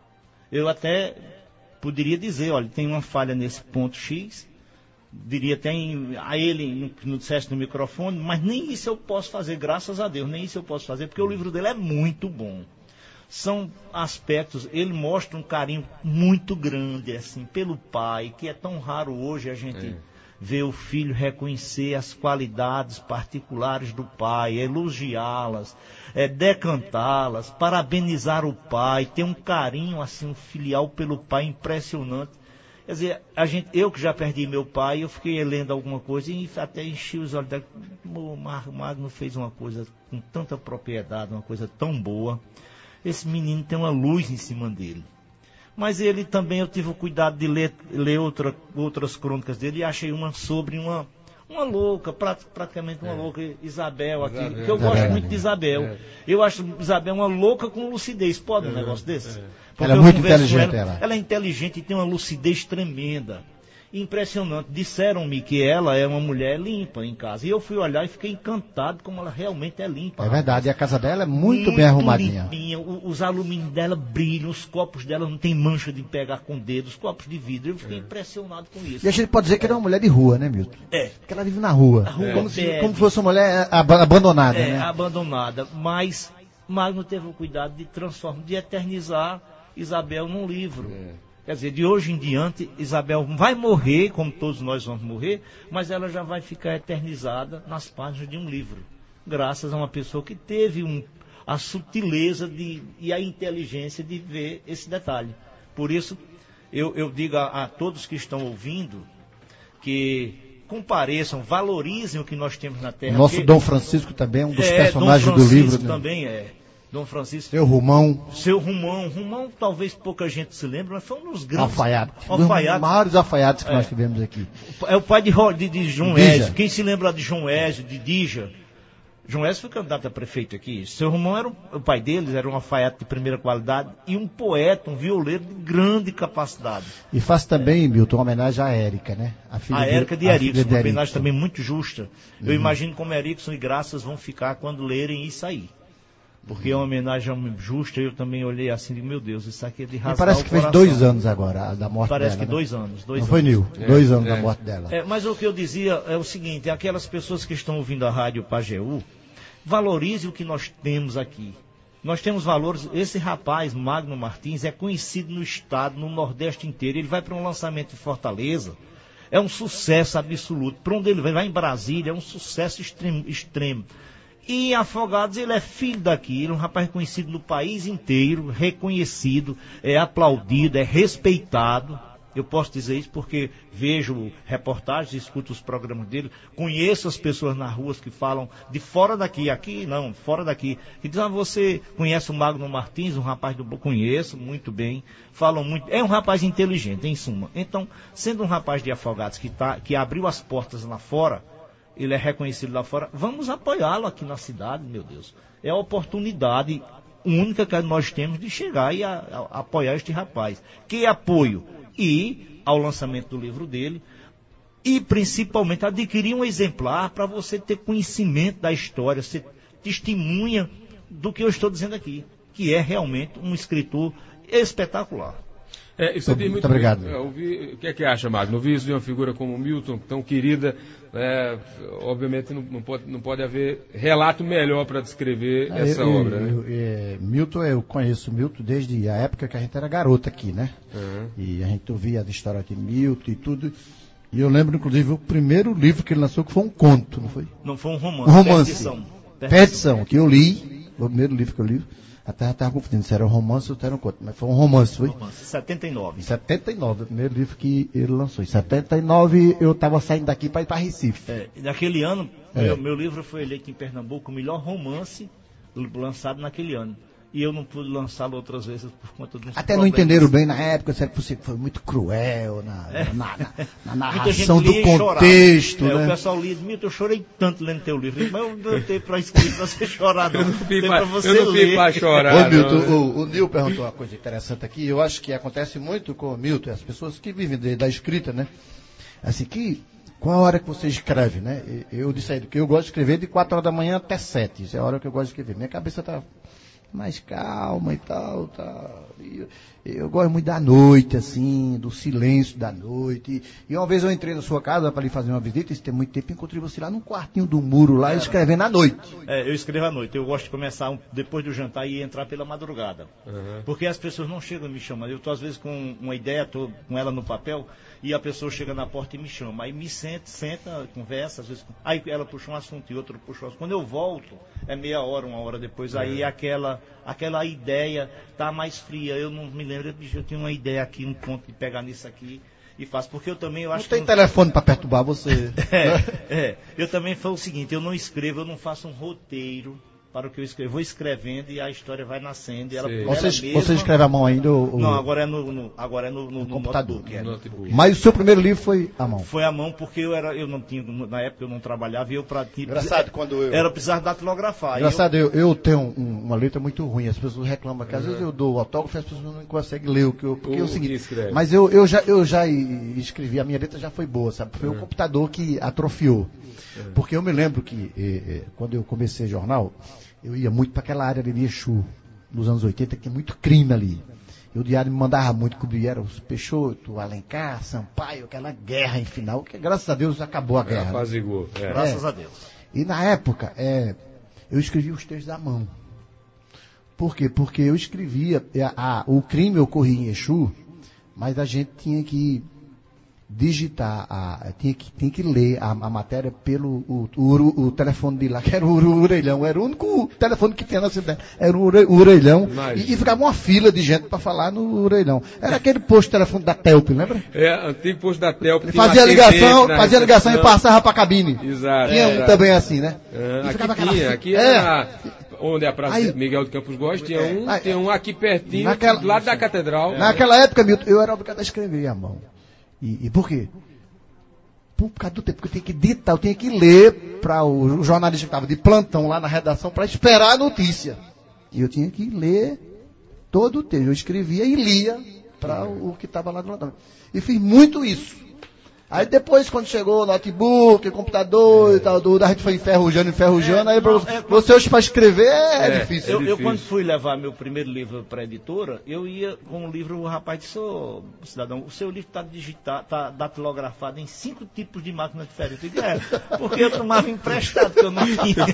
Eu até poderia dizer, olha, tem uma falha nesse ponto X, diria até em, a ele, no, no dissesse no microfone, mas nem isso eu posso fazer, graças a Deus, nem isso eu posso fazer, porque o livro dele é muito bom. São aspectos, ele mostra um carinho muito grande, assim, pelo pai, que é tão raro hoje a gente é. ver o filho reconhecer as qualidades particulares do pai, elogiá-las, é, decantá-las, parabenizar o pai, ter um carinho, assim, um filial pelo pai impressionante. Quer dizer, a gente, eu que já perdi meu pai, eu fiquei lendo alguma coisa e até enchi os olhos. O Magno fez uma coisa com tanta propriedade, uma coisa tão boa. Esse menino tem uma luz em cima dele. Mas ele também, eu tive o cuidado de ler, ler outra, outras crônicas dele e achei uma sobre uma, uma louca, praticamente uma é. louca, Isabel, aqui, Isabel. que eu gosto é. muito de Isabel. É. Eu acho Isabel uma louca com lucidez. Pode é. um negócio desse? É. Ela é muito inteligente. Ela. Ela. ela é inteligente e tem uma lucidez tremenda. Impressionante. Disseram-me que ela é uma mulher limpa em casa. E eu fui olhar e fiquei encantado como ela realmente é limpa. É verdade. E a casa dela é muito, muito bem arrumadinha. Limpinha. Os alumínios dela brilham. Os copos dela não tem mancha de pegar com dedo. Os copos de vidro. Eu fiquei é. impressionado com isso. E a gente pode dizer que ela é uma mulher de rua, né, Milton? É. Porque ela vive na rua. A rua como, é. se, como fosse uma mulher abandonada, é, né? abandonada. Mas Magno teve o cuidado de transformar, de eternizar Isabel num livro. É. Quer dizer, de hoje em diante, Isabel vai morrer, como todos nós vamos morrer, mas ela já vai ficar eternizada nas páginas de um livro. Graças a uma pessoa que teve um, a sutileza de, e a inteligência de ver esse detalhe. Por isso, eu, eu digo a, a todos que estão ouvindo que compareçam, valorizem o que nós temos na Terra. Nosso porque, Dom Francisco também é um dos é, personagens Dom Francisco do livro. Né? Também é. Dom Francisco. Seu Romão. Seu Romão. Romão, talvez pouca gente se lembre, mas foi um dos grandes... Alfaiate. Alfaiate. Um dos maiores alfaiates que é. nós tivemos aqui. É o pai de, de, de João Dija. Ézio. Quem se lembra de João Ézio, de Dija? João Ézio foi candidato a prefeito aqui. Seu Romão era um, o pai deles, era um alfaiate de primeira qualidade e um poeta, um violeiro de grande capacidade. E faço também, é. Milton, uma homenagem à Érica, né? A, filha a Érica de, de Erickson, uma homenagem também muito justa. Uhum. Eu imagino como Erickson e Graças vão ficar quando lerem isso aí. Porque é uma homenagem justa, eu também olhei assim e digo, meu Deus, isso aqui é de rasgar e parece que fez dois anos agora da morte parece dela. Parece que né? dois anos. Dois Não anos. foi, Nil? É, dois anos é. da morte dela. É, mas o que eu dizia é o seguinte, aquelas pessoas que estão ouvindo a rádio Pajeú, valorize o que nós temos aqui. Nós temos valores. Esse rapaz, Magno Martins, é conhecido no estado, no Nordeste inteiro. Ele vai para um lançamento em Fortaleza, é um sucesso absoluto. Para onde ele vai, vai em Brasília, é um sucesso extremo. extremo. E em Afogados ele é filho daqui, ele é um rapaz conhecido no país inteiro, reconhecido, é aplaudido, é respeitado. Eu posso dizer isso porque vejo reportagens, escuto os programas dele, conheço as pessoas nas ruas que falam de fora daqui, aqui não, fora daqui, que dizem, ah, você conhece o Magno Martins, um rapaz do... Conheço muito bem, falam muito, é um rapaz inteligente, em suma. Então, sendo um rapaz de Afogados que, tá, que abriu as portas lá fora, ele é reconhecido lá fora, vamos apoiá-lo aqui na cidade, meu Deus. É a oportunidade única que nós temos de chegar e a, a, a apoiar este rapaz. Que apoio? E ao lançamento do livro dele, e principalmente adquirir um exemplar para você ter conhecimento da história, ser testemunha do que eu estou dizendo aqui, que é realmente um escritor espetacular. É, isso é muito, muito obrigado. É, ouvi, o que é que acha, Magno? Ouvir isso de uma figura como Milton, tão querida, é, obviamente não, não, pode, não pode haver relato melhor para descrever ah, essa eu, obra. Eu, né? é, Milton, eu conheço Milton desde a época que a gente era garota aqui, né? Uhum. E a gente ouvia a história de Milton e tudo. E eu lembro, inclusive, o primeiro livro que ele lançou que foi um conto, não foi? Não foi um romance. Um romance. Perdição. Perdição, que eu li, foi o primeiro livro que eu li. Até estava confundindo se era um romance ou se era um conto, mas foi um romance, foi? Romance, setenta e nove. Em setenta e nove, o primeiro livro que ele lançou. Em setenta e nove eu estava saindo daqui para ir para Recife. É, naquele ano, é. meu, meu livro foi eleito em Pernambuco o melhor romance lançado naquele ano. E eu não pude lançá-lo outras vezes por conta dos Até problemas. não entenderam bem na época, será que você foi muito cruel na, é. na, na, na narração do contexto. É, né? o pessoal lia, Milton, eu chorei tanto lendo teu livro. Mas eu não tenho para escrever para você chorar, não. Eu não fico para você eu não ler. para chorar. Ô, Milton, não, o, o Nil perguntou uma coisa interessante aqui. Eu acho que acontece muito com o Milton, as pessoas que vivem de, da escrita, né? Assim, que qual a hora que você escreve, né? Eu disse aí que eu gosto de escrever de quatro horas da manhã até sete. Isso é a hora que eu gosto de escrever. Minha cabeça tá mais calma e tal, tal. E eu, eu gosto muito da noite, assim, do silêncio da noite. E, e uma vez eu entrei na sua casa para lhe fazer uma visita, isso tem muito tempo, encontrei você lá num quartinho do muro, lá, é. escrevendo à noite. É, eu escrevo à noite. Eu gosto de começar um, depois do jantar e entrar pela madrugada. Uhum. Porque as pessoas não chegam e me chamam. Eu estou, às vezes, com uma ideia, estou com ela no papel, e a pessoa chega na porta e me chama. Aí me senta, senta, conversa, às vezes. Aí ela puxa um assunto e outro puxa um assunto. Quando eu volto, é meia hora, uma hora depois, aí é. aquela, aquela ideia está mais fria. Eu não me lembro, eu tinha uma ideia aqui, um ponto de pegar nisso aqui e faço. Porque eu também, eu acho não tem que... telefone para perturbar você. é, é, eu também foi o seguinte, eu não escrevo, eu não faço um roteiro para o que eu escrevo. Vou escrevendo e a história vai nascendo. E ela, você, ela mesma... você escreve à mão ainda? Ou... Não, agora é no, no, agora é no, no, no computador. Notebook, é. notebook. Mas o seu primeiro livro foi à mão? Foi à mão porque eu, era, eu não tinha, na época eu não trabalhava e eu para Engraçado, quando eu... Era precisar datilografar. Engraçado, eu, eu, eu tenho um, uma letra muito ruim, as pessoas reclamam que às uhum. vezes eu dou autógrafo e as pessoas não conseguem ler o que eu... Porque o, é o seguinte, mas eu, eu, já, eu já escrevi, a minha letra já foi boa, sabe? Foi uhum. o computador que atrofiou. Uhum. Porque eu me lembro que eh, eh, quando eu comecei jornal, eu ia muito para aquela área de Exu, nos anos oitenta, que tinha muito crime ali. E o diário me mandava muito cobrir, era os Peixoto, Alencar, Sampaio, aquela guerra em final, que graças a Deus acabou a guerra. Apazigou. É. Graças é. a Deus. E na época, é, eu escrevia os textos à mão. Por quê? Porque eu escrevia, a, a, o crime ocorria em Exu, mas a gente tinha que digitar, a, tinha, que, tinha que ler a, a matéria pelo o, o, o telefone de lá, que era o, o orelhão, era o único telefone que tinha na cidade, era o, o orelhão, e, e ficava uma fila de gente para falar no orelhão. Era aquele posto de telefone da Telp, lembra? É, antigo posto da Telp. Ele fazia ligação, fazia ligação e passava para a cabine. Exato. Tinha é, um também assim, né? É, E aqui ficava tinha, aquela... aqui é. era onde é a Praça Aí, Miguel de Campos Góes, tinha é, um, aí, tem um aqui pertinho, naquela, do lado da Catedral. Naquela época, Milton, eu era obrigado a escrever à mão. E, e por quê? Por causa do tempo que eu tinha que ditar, eu tinha que ler para o, o jornalista que estava de plantão lá na redação para esperar a notícia. E eu tinha que ler todo o texto. Eu escrevia e lia para o, o que estava lá do plantão. E fiz muito isso. Aí depois, quando chegou o notebook, o computador é. e tal, do, a gente foi enferrujando, enferrujando, é, aí não, é, você hoje para escrever é, é difícil. Eu, é difícil. eu, quando fui levar meu primeiro livro para a editora, eu ia com o livro, o rapaz disse, ô cidadão, o seu livro está digitado, está datilografado em cinco tipos de máquinas diferentes. Eu digo, é, porque eu tomava emprestado, que eu não tinha.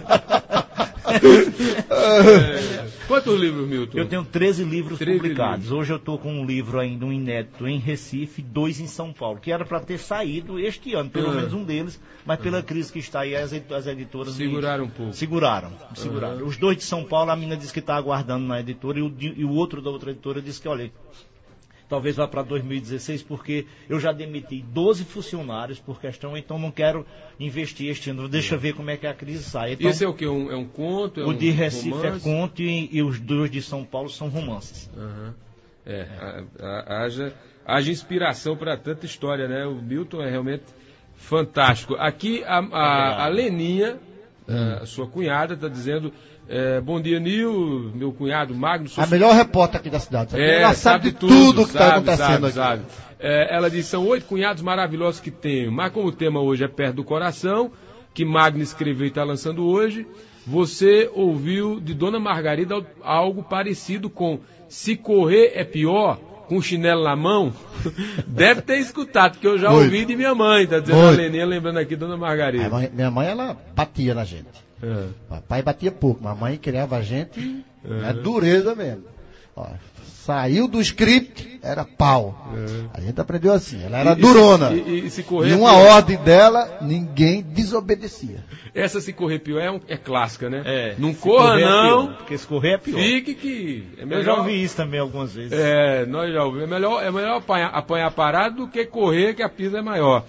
É. Quantos livros, Milton? Eu tenho treze livros treze publicados. livros. Hoje eu estou com um livro ainda, um inédito em Recife, dois em São Paulo, que era para ter saído este ano, pelo uhum. menos um deles, mas pela crise que está aí, as, as editoras... Seguraram me, um pouco. Seguraram, seguraram. Uhum. Os dois de São Paulo, a menina disse que está aguardando na editora, e o, e o outro da outra editora disse que, olha, talvez vá para dois mil e dezesseis, porque eu já demiti doze funcionários por questão, então não quero investir este ano, deixa eu ver como é que a crise sai. Então, esse é o quê? Um, é um conto? É o um de Recife romance? É conto e, e os dois de São Paulo são romances. Uhum. É, é. A, a, haja, haja inspiração para tanta história, né? O Milton é realmente fantástico. Aqui a, a, a Leninha, hum. a sua cunhada, está dizendo... É, bom dia, Nil, meu cunhado Magno. A melhor repórter aqui da cidade. É, ela sabe, sabe de tudo, tudo que está acontecendo sabe, aqui. Sabe. É, ela diz, são oito cunhados maravilhosos que tenho, mas como o tema hoje é perto do coração, que Magno escreveu e está lançando hoje, você ouviu de Dona Margarida algo parecido com se correr é pior, com chinelo na mão? Deve ter escutado, porque eu já Muito. ouvi de minha mãe, está dizendo Muito. A Leninha, lembrando aqui Dona Margarida. Mãe, minha mãe, ela batia na gente. É. Papai batia pouco, mas a mãe criava a gente, é, é dureza mesmo. Ó, saiu do script, era pau. É. A gente aprendeu assim, ela era e, durona. E, e, e se correr e uma pior. Ordem dela, ninguém desobedecia. Essa se correr pior é, um, é clássica, né? É, não corra não, é porque se correr é pior. Fique que... É melhor... Eu já ouvi isso também algumas vezes. É, nós já ouvimos. É melhor, é melhor apanhar, apanhar parado do que correr, que a pista é maior.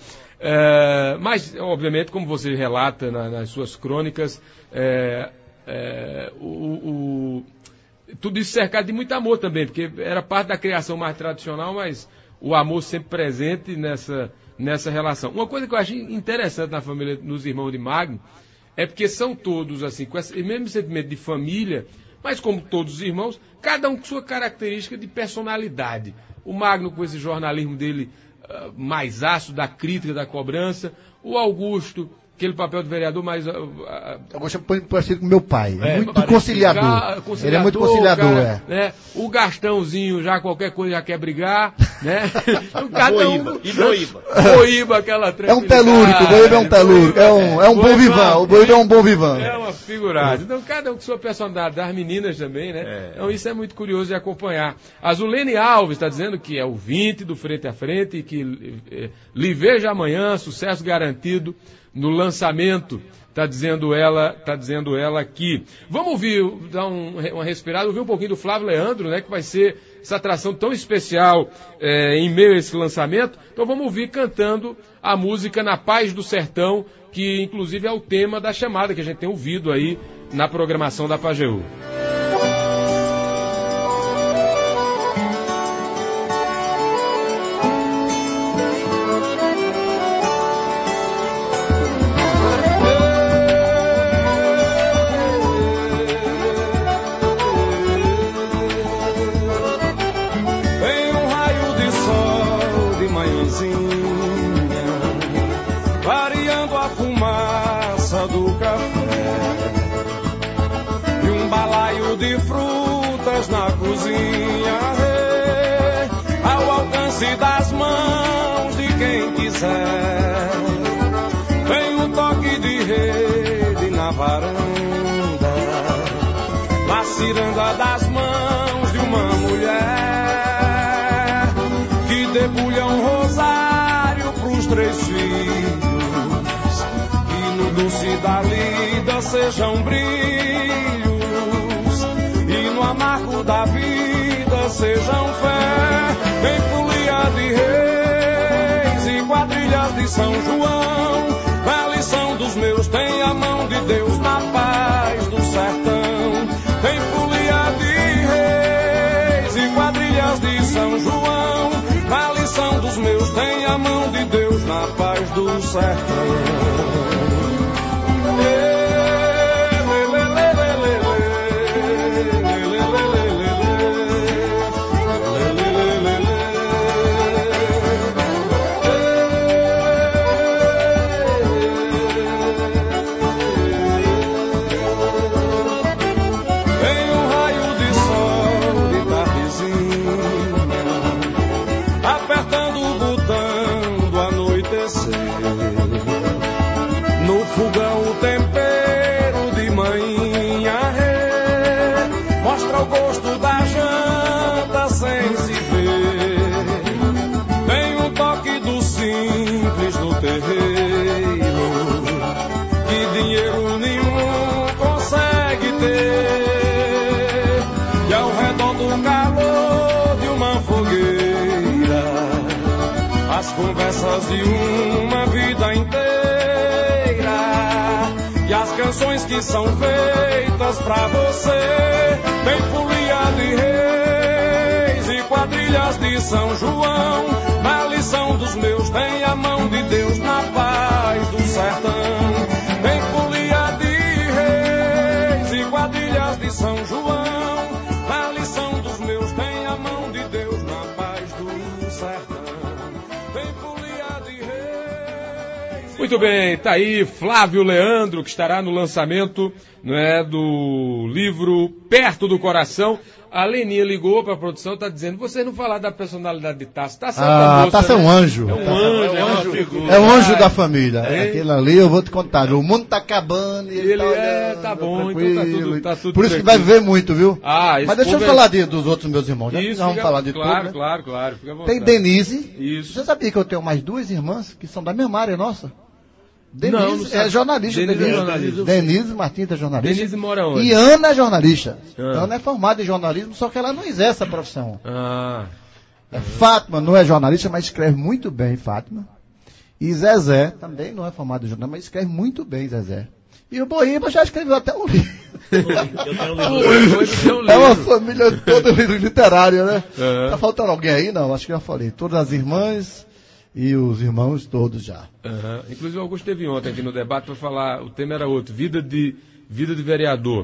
É, mas, obviamente, como você relata na, nas suas crônicas, é, é, o, o, tudo isso cercado de muito amor também, porque era parte da criação mais tradicional, mas o amor sempre presente nessa, nessa relação. Uma coisa que eu acho interessante na família, nos irmãos de Magno, é porque são todos assim, com esse mesmo sentimento de família, mas como todos os irmãos, cada um com sua característica de personalidade. O Magno com esse jornalismo dele mais ácido, da crítica, da cobrança. O Augusto, aquele papel de vereador mais... Uh, uh, Augusto é parecido com meu pai, é, é muito conciliador. Ca, conciliador. Ele é muito conciliador, cara, é. Né? O Gastãozinho, já qualquer coisa já quer brigar, né? Então, cada Boíba. Um, e Boíba. Boíba, aquela É um telúrico, o Boíba é um telúrico, é um, é um bom vivan, o Boíba é um bom vivan. É uma figurada. Então, cada um com sua personalidade, das meninas também, né? É. Então, isso é muito curioso de acompanhar. A Zulene Alves está dizendo que é o vinte do Frente a Frente e que eh, lhe veja amanhã, sucesso garantido no lançamento, está dizendo ela, tá dizendo ela aqui. Vamos ouvir, dar um, uma respirada, ouvir um pouquinho do Flávio Leandro, né, que vai ser essa atração tão especial é, em meio a esse lançamento. Então vamos ouvir cantando a música Na Paz do Sertão, que inclusive é o tema da chamada que a gente tem ouvido aí na programação da Pajeú. Na cozinha, ao alcance das mãos de quem quiser. Vem um toque de rede na varanda, na ciranda das mãos de uma mulher que debulha um rosário pros três filhos, e no doce da lida sejam brilhos, e no amargo da vida sejam fé. Em folia de reis e quadrilhas de São João, na lição dos meus tem a mão de Deus na paz do sertão. na paz do sertão. Conversas de uma vida inteira e as canções que são feitas pra você. Tem folia de reis e quadrilhas de São João. Na lição dos meus tem a mão de Deus na paz do sertão. Tem folia de reis e quadrilhas de São João. Na lição dos meus tem a mão de Deus na paz do sertão. Muito bem, tá aí Flávio Leandro, que estará no lançamento, não é, do livro Perto do Coração. A Leninha ligou para a produção e está dizendo, vocês não falaram da personalidade de Tasso. Tasso é ah, moça, Tasso é um né? anjo. É um anjo, é um anjo, figura. É um anjo da família. É. Aquele ali eu vou te contar. O mundo tá acabando e ele, ele tá é, olhando, tá bom, tranquilo. então tá tudo, tá tudo Por isso tranquilo. que vai viver muito, viu? Ah, Mas deixa eu é... falar de, dos outros meus irmãos. Já Isso, vamos fica... falar de claro, tudo, né? Claro, claro, fica à vontade. Tem Denise. Isso. Você sabia que eu tenho mais duas irmãs que são da mesma área nossa? Denise não, não é jornalista. Denise, Denise, é jornalista. Denise Martins é jornalista. Denise mora onde? E Ana é jornalista. Ah. Ana é formada em jornalismo, só que ela não exerce a profissão. Ah. É, Fátima não é jornalista, mas escreve muito bem, Fátima. E Zezé também não é formado em jornalismo, mas escreve muito bem, Zezé. E o Boíba já escreveu até um livro. Eu tenho um livro. É uma família toda literária, né? Uhum. Tá faltando alguém aí? Não, acho que já falei. Todas as irmãs e os irmãos todos já. Uhum. Inclusive o Augusto esteve ontem aqui no debate para falar, o tema era outro, vida de, vida de vereador.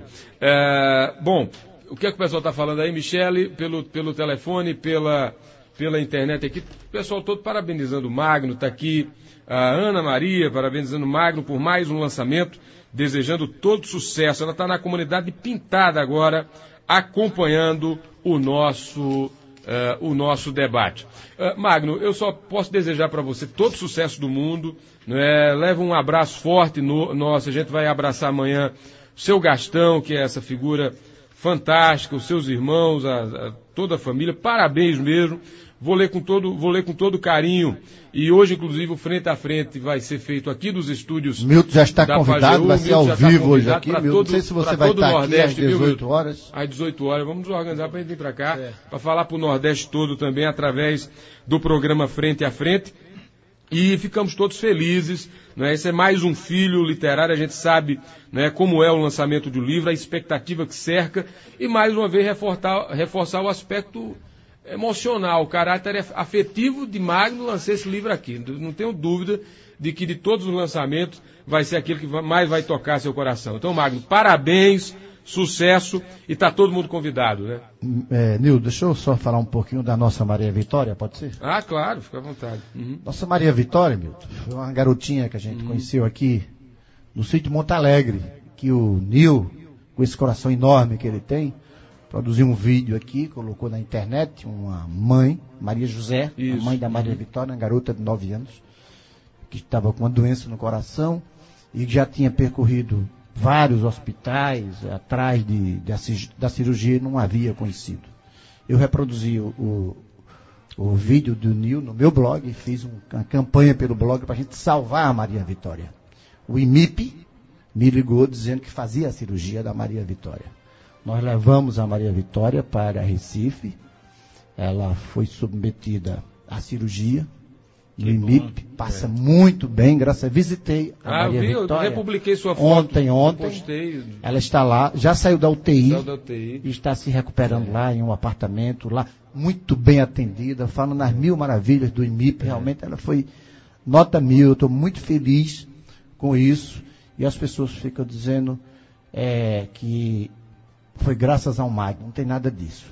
É, bom, o que é que o pessoal está falando aí, Michele, pelo, pelo telefone, pela, pela internet aqui, o pessoal todo parabenizando o Magno, está aqui a Ana Maria, parabenizando o Magno por mais um lançamento, desejando todo sucesso. Ela está na comunidade Pintada agora, acompanhando o nosso... Uh, o nosso debate. Uh, Magno, eu só posso desejar para você todo sucesso do mundo, né? Leva um abraço forte no, nosso, a gente vai abraçar amanhã o seu Gastão, que é essa figura fantástica, os seus irmãos, a, a, toda a família, parabéns mesmo, vou ler com todo, vou ler com todo carinho, e hoje inclusive o Frente a Frente vai ser feito aqui dos estúdios. Milton já está convidado, Pajeú, vai ser ao vivo hoje aqui, Milton, não sei se você vai estar aqui às dezoito horas. Às dezoito horas, vamos nos organizar para a gente vir para cá, é. para falar para o Nordeste todo também, através do programa Frente a Frente, e ficamos todos felizes, né? Esse é mais um filho literário, a gente sabe, né, como é o lançamento de um livro, a expectativa que cerca, e mais uma vez reforçar, reforçar o aspecto emocional, o caráter afetivo de Magno lançar esse livro aqui. Não tenho dúvida de que de todos os lançamentos vai ser aquele que mais vai tocar seu coração. Então, Magno, parabéns, sucesso, e está todo mundo convidado, né? É, Nil, deixa eu só falar um pouquinho da nossa Maria Vitória, pode ser? Ah, claro, fica à vontade. Uhum. Nossa Maria Vitória, Milton, foi uma garotinha que a gente uhum. conheceu aqui no sítio Monte Alegre, que o Nil, com esse coração enorme que ele tem, produziu um vídeo aqui, colocou na internet, uma mãe, Maria José, Isso. a mãe da Maria Vitória, uma garota de nove anos, que estava com uma doença no coração e já tinha percorrido vários hospitais atrás de, de, da cirurgia e não havia conhecido. Eu reproduzi o, o, o vídeo do Nil no meu blog, fiz um, uma campanha pelo blog para a gente salvar a Maria Vitória. O I M I P me ligou dizendo que fazia a cirurgia da Maria Vitória. Nós levamos a Maria Vitória para Recife, ela foi submetida à cirurgia, no I M I P, passa é. muito bem, graças a Deus. Visitei a ah, Maria eu vi, Vitória. Eu republiquei sua foto. Ontem, ontem. Postei. Ela está lá, já saiu da U T I, saiu da U T I. E está se recuperando é. lá em um apartamento, lá, muito bem atendida, falando nas mil maravilhas do I M I P, é. realmente ela foi nota mil, eu estou muito feliz com isso, e as pessoas ficam dizendo é, que foi graças ao Magno, não tem nada disso.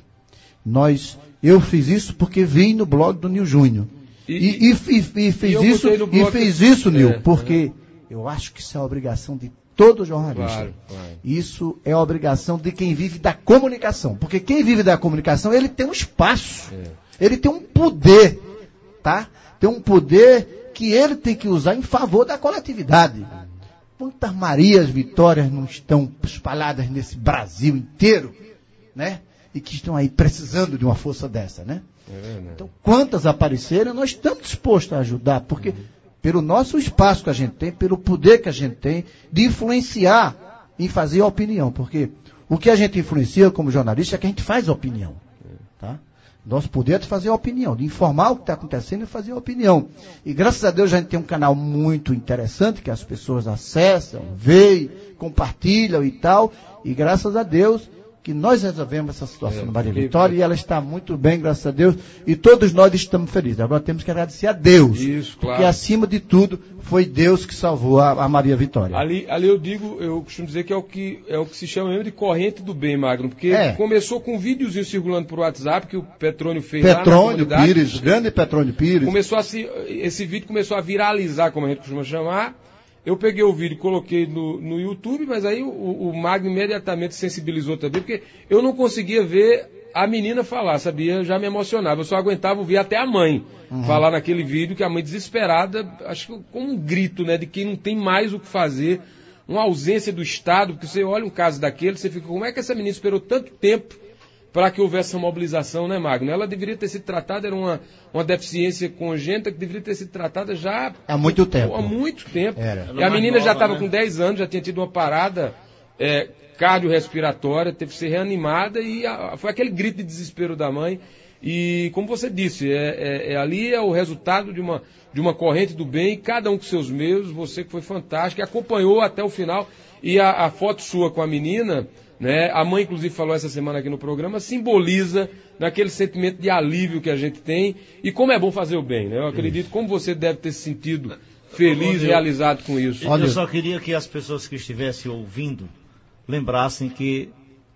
Nós, eu fiz isso porque vim no blog do Nil Júnior. E, e, e, e, e fez e isso, e fez isso, Nil, é, porque é. eu acho que isso é a obrigação de todo jornalista. Claro, claro. Isso é a obrigação de quem vive da comunicação. Porque quem vive da comunicação, ele tem um espaço. É. Ele tem um poder, tá? Tem um poder que ele tem que usar em favor da coletividade. Quantas Marias Vitórias não estão espalhadas nesse Brasil inteiro, né? E que estão aí precisando de uma força dessa, né? É, né? Então, quantas apareceram, nós estamos dispostos a ajudar, porque uhum. pelo nosso espaço que a gente tem, pelo poder que a gente tem, de influenciar em fazer a opinião, porque o que a gente influencia como jornalista é que a gente faz opinião, tá? Nosso poder é de fazer a opinião, de informar o que está acontecendo e fazer a opinião. E graças a Deus a gente tem um canal muito interessante, que as pessoas acessam, veem, compartilham e tal, e graças a Deus que nós resolvemos essa situação é, no Maria Vitória, e ela está muito bem, graças a Deus, e todos nós estamos felizes. Agora temos que agradecer a Deus, Isso, claro. Porque acima de tudo foi Deus que salvou a, a Maria Vitória. Ali, ali eu digo, eu costumo dizer que é o que, é o que se chama mesmo de corrente do bem, Magno, porque é. começou com um videozinho circulando por WhatsApp que o Petrônio fez Petrônio lá na Pires, grande Petrônio Pires. Começou a se, esse vídeo começou a viralizar, como a gente costuma chamar. Eu peguei o vídeo e coloquei no, no YouTube, mas aí o, o Magno imediatamente sensibilizou também, porque eu não conseguia ver a menina falar, sabia? Eu já me emocionava, eu só aguentava ouvir até a mãe uhum. falar naquele vídeo, que a mãe desesperada, acho que com um grito, né, de quem não tem mais o que fazer, uma ausência do Estado, porque você olha um caso daquele, você fica, como é que essa menina esperou tanto tempo para que houvesse essa mobilização, né, Magno? Ela deveria ter sido tratada, era uma, uma deficiência congênita que deveria ter sido tratada já... Há muito tempo. Há muito tempo. Era. E a menina nova, já estava né? com dez anos, já tinha tido uma parada é, cardiorrespiratória, teve que ser reanimada e a, foi aquele grito de desespero da mãe. E, como você disse, é, é, é, ali é o resultado de uma, de uma corrente do bem, cada um com seus meios, você que foi fantástico, acompanhou até o final. E a, a foto sua com a menina... Né? A mãe, inclusive, falou essa semana aqui no programa, simboliza naquele sentimento de alívio que a gente tem e como é bom fazer o bem. Né? Eu acredito como você deve ter se sentido feliz, eu, realizado com isso. Eu só queria que as pessoas que estivessem ouvindo lembrassem que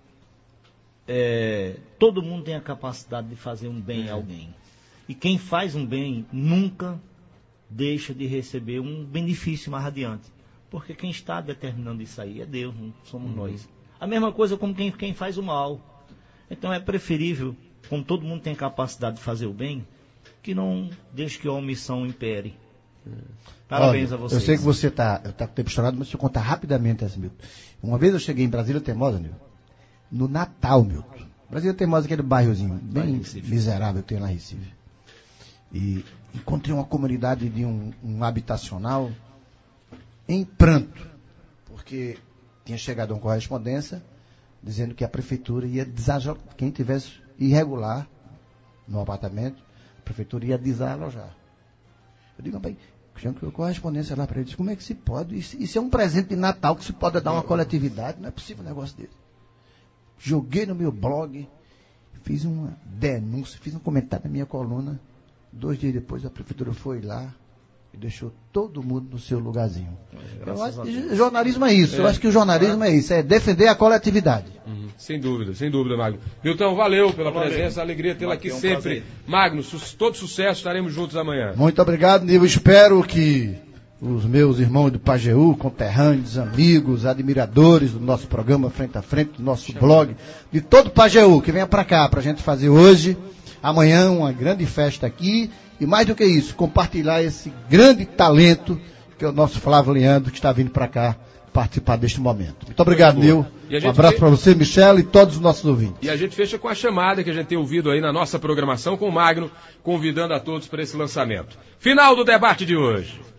é, todo mundo tem a capacidade de fazer um bem a alguém. E quem faz um bem nunca deixa de receber um benefício mais adiante. Porque quem está determinando isso aí é Deus, não somos uhum. nós. A mesma coisa como quem, quem faz o mal. Então é preferível, como todo mundo tem capacidade de fazer o bem, que não deixe que a omissão impere. Parabéns Olha, a vocês. Eu sei que você está tá com o tempo estourado, mas deixa eu contar rapidamente essa, Milton. Uma vez eu cheguei em Brasília Teimosa, Milton, no Natal, Milton. Brasília Teimosa, aquele bairrozinho bem miserável que tem lá em Recife. E encontrei uma comunidade de um, um habitacional em pranto, porque... tinha chegado uma correspondência dizendo que a prefeitura ia desalojar, quem tivesse irregular no apartamento, a prefeitura ia desalojar. Eu digo, rapaz, tinha correspondência lá para eles, como é que se pode? Isso, isso é um presente de Natal que se pode dar uma coletividade, não é possível um negócio desse. Joguei no meu blog, fiz uma denúncia, fiz um comentário na minha coluna, dois dias depois a prefeitura foi lá, deixou todo mundo no seu lugarzinho. É, eu acho que jornalismo é isso. É, eu acho que o jornalismo é isso, é defender a coletividade. Uhum. Sem dúvida, sem dúvida, Magno. Milton, valeu pela valeu. presença, alegria tê-la aqui um sempre. Prazer. Magno, su- todo sucesso, estaremos juntos amanhã. Muito obrigado, Nil. Espero que os meus irmãos do Pajeú, conterrâneos, amigos, admiradores do nosso programa Frente a Frente, do nosso Chama. blog, de todo o Pajeú, que venha para cá, para a gente fazer hoje, amanhã, uma grande festa aqui. E mais do que isso, compartilhar esse grande talento que é o nosso Flávio Leandro, que está vindo para cá participar deste momento. Muito obrigado, Nil. Um abraço fe... para você, Michel, e todos os nossos ouvintes. E a gente fecha com a chamada que a gente tem ouvido aí na nossa programação com o Magno, convidando a todos para esse lançamento. Final do debate de hoje.